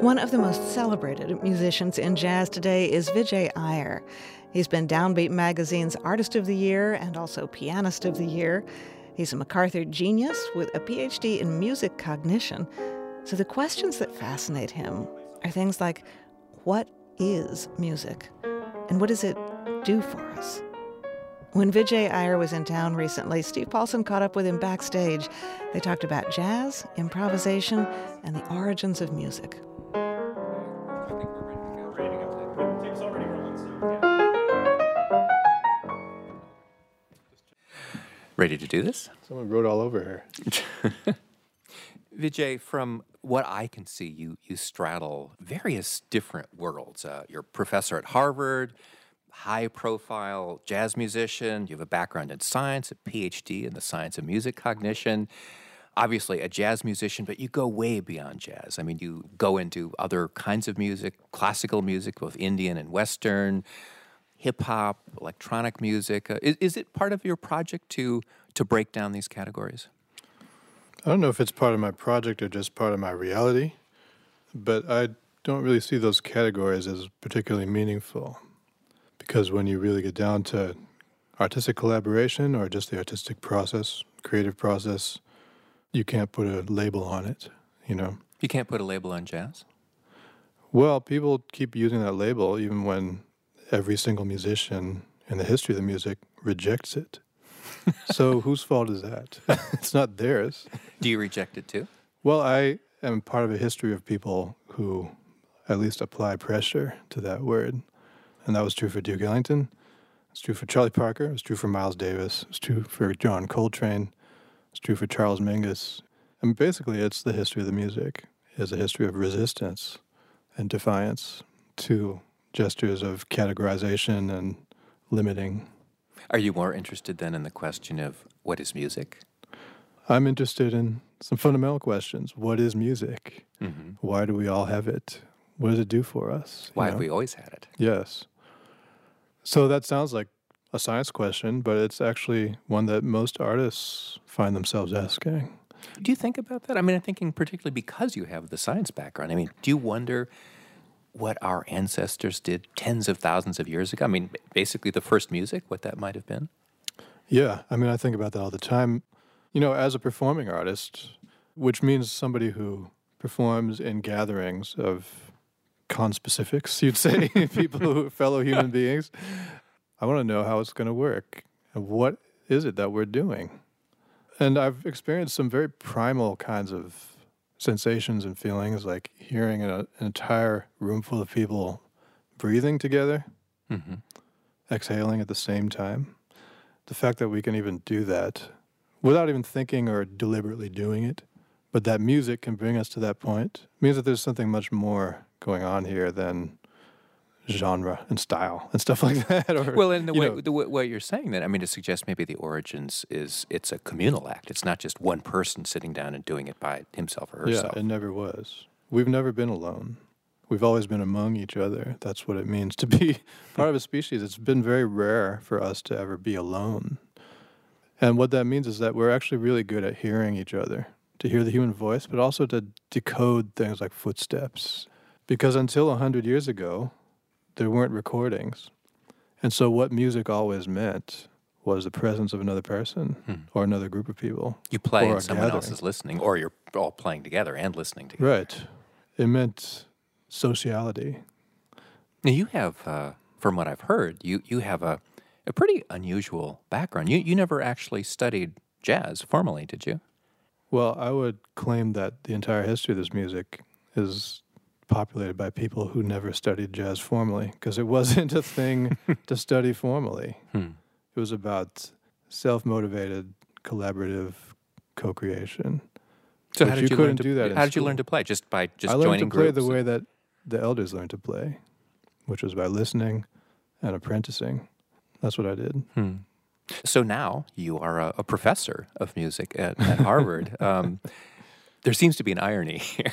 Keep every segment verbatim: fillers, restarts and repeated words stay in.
One of the most celebrated musicians in jazz today is Vijay Iyer. He's been Downbeat Magazine's Artist of the Year and also Pianist of the Year. He's a MacArthur Genius with a P H D in music cognition. So the questions that fascinate him are things like, what is music? And what does it do for us? When Vijay Iyer was in town recently, Steve Paulson caught up with him backstage. They talked about jazz, improvisation, and the origins of music. Ready to do this? Someone wrote all over her. Vijay, from what I can see, you you straddle various different worlds. Uh, you're a professor at Harvard, high-profile jazz musician. You have a background in science, a P H D in the science of music cognition. Obviously a jazz musician, but you go way beyond jazz. I mean, you go into other kinds of music, classical music, both Indian and Western, hip-hop, electronic music. Uh, is, is it part of your project to to break down these categories? I don't know if it's part of my project or just part of my reality, but I don't really see those categories as particularly meaningful, because when you really get down to artistic collaboration or just the artistic process, creative process, you can't put a label on it, you know? You can't put a label on jazz? Well, people keep using that label even when every single musician in the history of the music rejects it. So whose fault is that? It's not theirs. Do you reject it too? Well, I am part of a history of people who at least apply pressure to that word. And that was true for Duke Ellington. It's true for Charlie Parker. It was true for Miles Davis. It's true for John Coltrane. It's true for Charles Mingus. I mean, basically, it's the history of the music. It's a history of resistance and defiance to gestures of categorization and limiting. Are you more interested then in the question of what is music? I'm interested in some fundamental questions. What is music? Mm-hmm. Why do we all have it? What does it do for us? Why you know? have we always had it? Yes. So that sounds like a science question, but it's actually one that most artists find themselves asking. Do you think about that? I mean, I'm thinking particularly because you have the science background. I mean, do you wonder what our ancestors did tens of thousands of years ago? I mean, basically the first music, what that might have been? Yeah, I mean, I think about that all the time. You know, as a performing artist, which means somebody who performs in gatherings of conspecifics, you'd say, people who are fellow human beings, I want to know how it's going to work. And what is it that we're doing? And I've experienced some very primal kinds of sensations and feelings, like hearing an, an entire room full of people breathing together, mm-hmm. exhaling at the same time. The fact that we can even do that without even thinking or deliberately doing it, but that music can bring us to that point, means that there's something much more going on here than genre and style and stuff like that. Or, well, and the way, know, the way what you're saying then, I mean, to suggest maybe the origins is it's a communal act. It's not just one person sitting down and doing it by himself or herself. Yeah, it never was. We've never been alone. We've always been among each other. That's what it means to be part of a species. It's been very rare for us to ever be alone. And what that means is that we're actually really good at hearing each other, to hear the human voice, but also to decode things like footsteps. Because until one hundred years ago, there weren't recordings. And so what music always meant was the presence of another person hmm. or another group of people. You play and someone gathering. else is listening, or you're all playing together and listening together. Right. It meant sociality. Now you have, uh, from what I've heard, you, you have a, a pretty unusual background. You, you never actually studied jazz formally, did you? Well, I would claim that the entire history of this music is populated by people who never studied jazz formally, because it wasn't a thing to study formally. Hmm. It was about self-motivated, collaborative co-creation. So how did you, you couldn't learn to, do that how in did you school. learn to play? Just by just I learned joining to play groups? the way that the elders learned to play, which was by listening and apprenticing. That's what I did. Hmm. So now you are a, a professor of music at, at Harvard. um, there seems to be an irony here.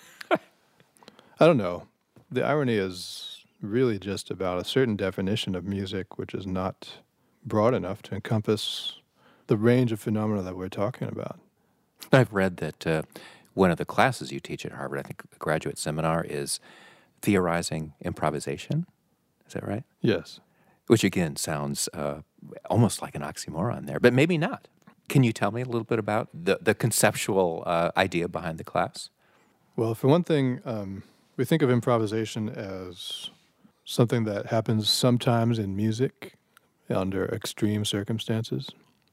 I don't know. The irony is really just about a certain definition of music which is not broad enough to encompass the range of phenomena that we're talking about. I've read that uh, one of the classes you teach at Harvard, I think the graduate seminar, is theorizing improvisation. Is that right? Yes. Which, again, sounds uh, almost like an oxymoron there, but maybe not. Can you tell me a little bit about the, the conceptual uh, idea behind the class? Well, for one thing, um, we think of improvisation as something that happens sometimes in music under extreme circumstances.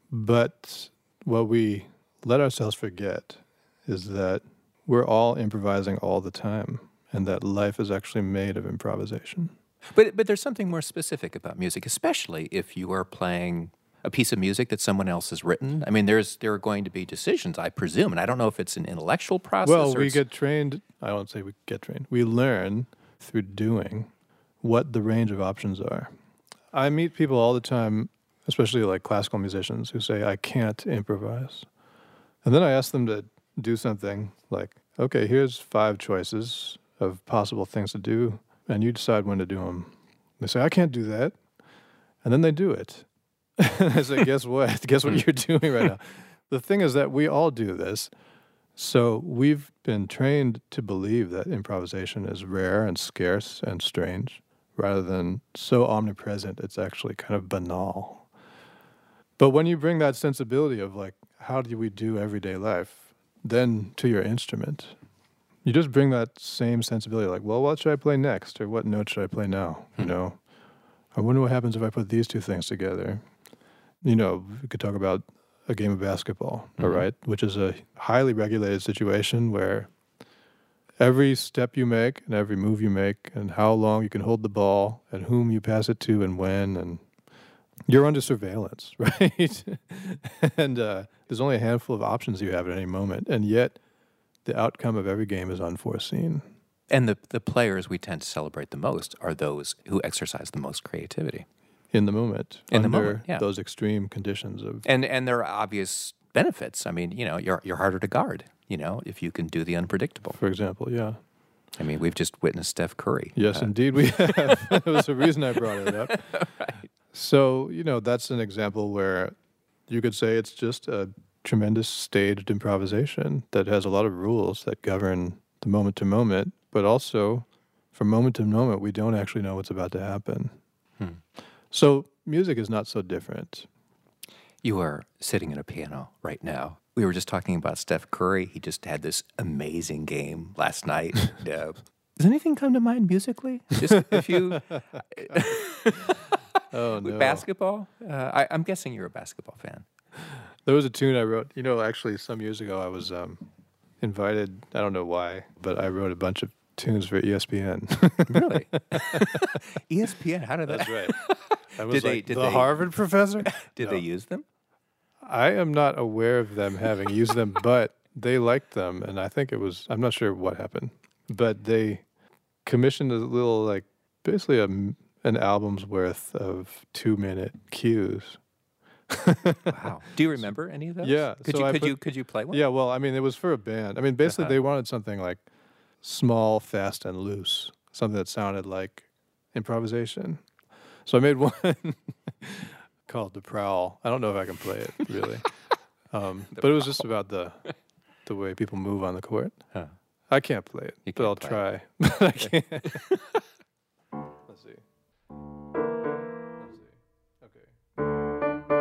But what we let ourselves forget is that we're all improvising all the time, and that life is actually made of improvisation. But but there's something more specific about music, especially if you are playing a piece of music that someone else has written. I mean, there's there are going to be decisions, I presume, and I don't know if it's an intellectual process. Well, or we it's... get trained, I don't say we get trained, we learn through doing what the range of options are. I meet people all the time, especially like classical musicians, who say, I can't improvise. And then I ask them to do something like, okay, here's five choices of possible things to do, and you decide when to do them. They say, I can't do that. And then they do it. I say, guess what? Guess what you're doing right now? The thing is that we all do this. So we've been trained to believe that improvisation is rare and scarce and strange, rather than so omnipresent it's actually kind of banal. But when you bring that sensibility of like, how do we do everyday life, then to your instrument, you just bring that same sensibility, like, well, what should I play next? Or what note should I play now? You know, I wonder what happens if I put these two things together. You know, we could talk about a game of basketball, mm-hmm. all right, which is a highly regulated situation where every step you make and every move you make and how long you can hold the ball and whom you pass it to and when, and you're under surveillance, right? and uh, there's only a handful of options you have at any moment, and yet the outcome of every game is unforeseen. And the, the players we tend to celebrate the most are those who exercise the most creativity. In the moment. In under the moment, yeah. those extreme conditions of... And and there are obvious benefits. I mean, you know, you're you're harder to guard, you know, if you can do the unpredictable. For example, yeah. I mean, we've just witnessed Steph Curry. Yes, uh, indeed we have. That was the reason I brought it up. Right. So, you know, that's an example where you could say it's just a tremendous staged improvisation that has a lot of rules that govern the moment to moment, but also from moment to moment, we don't actually know what's about to happen. Hmm. So music is not so different. You are sitting at a piano right now. We were just talking about Steph Curry. He just had this amazing game last night. uh, does anything come to mind musically? Just if you... oh, no. Basketball? Uh, I, I'm guessing you're a basketball fan. There was a tune I wrote. You know, actually, some years ago, I was um, invited, I don't know why, but I wrote a bunch of tunes for E S P N. Really? E S P N, how did that... That's right. I was did like, they, did the they, Harvard professor? Did No. they use them? I am not aware of them having used them, but they liked them, and I think it was, I'm not sure what happened, but they commissioned a little, like, basically a, an album's worth of two-minute cues. Wow. Do you remember any of those? Yeah. Could so you I could put, you could you play one? Yeah, well, I mean, it was for a band. I mean, basically, Uh-huh. they wanted something like small, fast, and loose, something that sounded like improvisation. So I made one called The Prowl. I don't know if I can play it, really. um, but it was just about the the way people move on the court. Huh. I can't play it, You but I'll can't try. But I can't. Let's see. Let's see. Okay.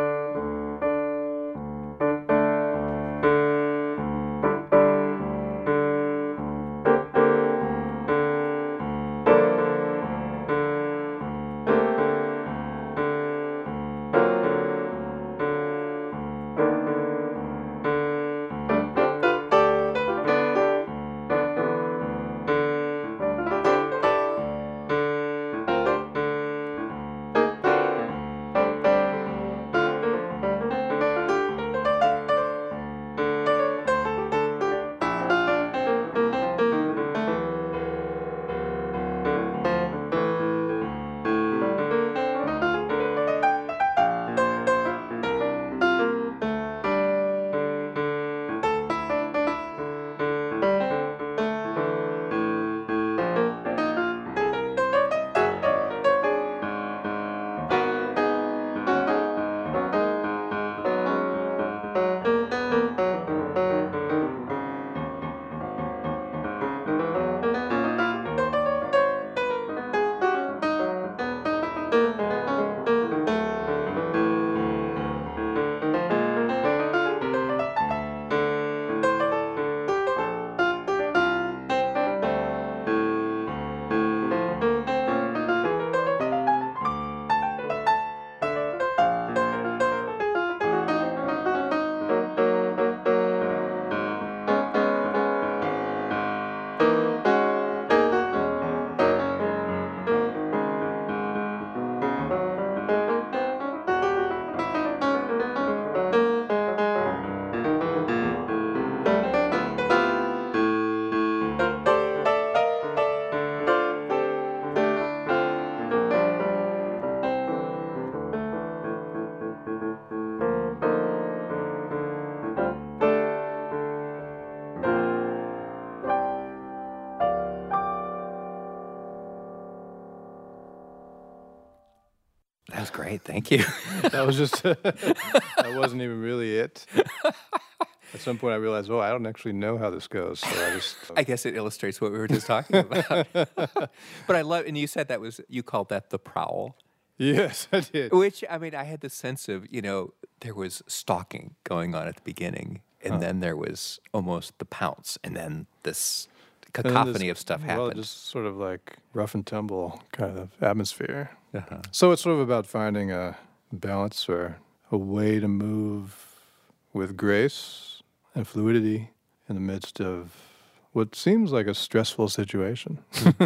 was great. Thank you. That was just, that wasn't even really it. At some point I realized, oh, I don't actually know how this goes. So I just. I guess it illustrates what we were just talking about. But I love, and you said that was, you called that the prowl. Yes, I did. Which, I mean, I had the sense of, you know, there was stalking going on at the beginning, and Huh. then there was almost the pounce, and then this And then cacophony this- of stuff Well, happened. just sort of like rough and tumble kind of atmosphere. Uh-huh. So it's sort of about finding a balance or a way to move with grace and fluidity in the midst of what seems like a stressful situation.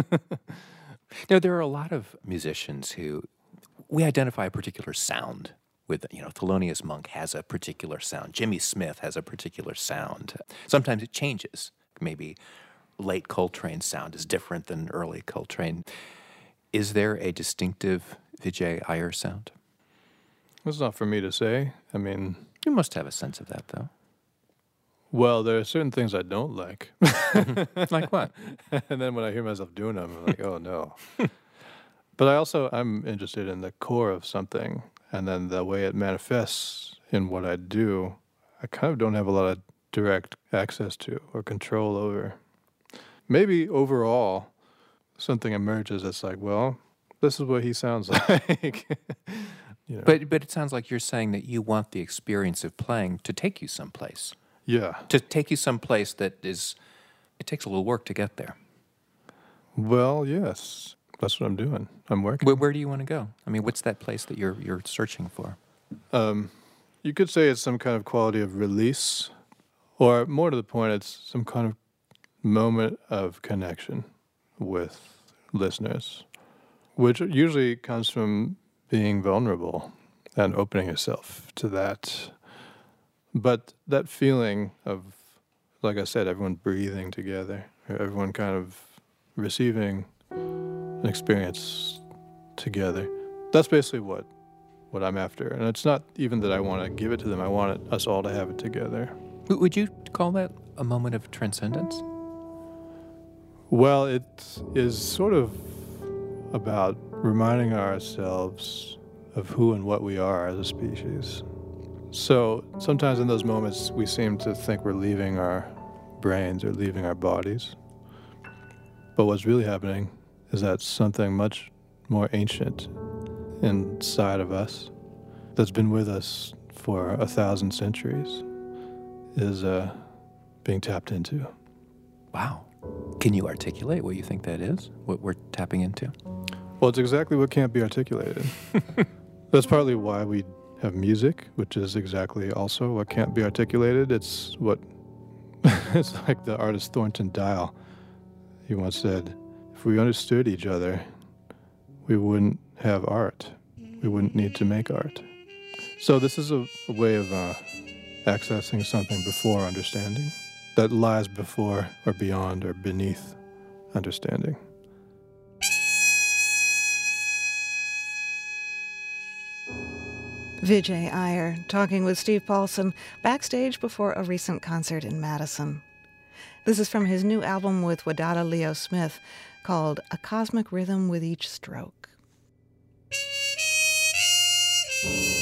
Now, there are a lot of musicians who, we identify a particular sound with, you know, Thelonious Monk has a particular sound. Jimmy Smith has a particular sound. Sometimes it changes. Maybe late Coltrane's sound is different than early Coltrane. Is there a distinctive Vijay Iyer sound? It's not for me to say. I mean, You must have a sense of that, though. well, there are certain things I don't like. Like what? And then when I hear myself doing them, I'm like, oh no. But I also, I'm interested in the core of something, and then the way it manifests in what I do, I kind of don't have a lot of direct access to or control over. Maybe overall, something emerges that's like, well, this is what he sounds like. You know? But but it sounds like you're saying that you want the experience of playing to take you someplace. Yeah. To take you someplace that is, it takes a little work to get there. Well, yes. That's what I'm doing. I'm working. Where, where do you want to go? I mean, what's that place that you're you're searching for? Um, you could say it's some kind of quality of release, or more to the point, it's some kind of moment of connection with listeners, which usually comes from being vulnerable and opening yourself to that. But that feeling of, like I said, everyone breathing together, or everyone kind of receiving an experience together, that's basically what what I'm after. And it's not even that I want to give it to them, I want it, us all to have it together. W- Would you call that a moment of transcendence? Well, it is sort of about reminding ourselves of who and what we are as a species. So sometimes in those moments we seem to think we're leaving our brains or leaving our bodies. But what's really happening is that something much more ancient inside of us that's been with us for a thousand centuries is uh, being tapped into. Wow. Can you articulate what you think that is? What we're tapping into? Well, it's exactly what can't be articulated. That's partly why we have music, which is exactly also what can't be articulated. It's what, it's like the artist Thornton Dial. He once said, if we understood each other, we wouldn't have art. We wouldn't need to make art. So this is a, a way of uh, accessing something before understanding, that lies before or beyond or beneath understanding. Vijay Iyer talking with Steve Paulson backstage before a recent concert in Madison. This is from his new album with Wadada Leo Smith called A Cosmic Rhythm with Each Stroke.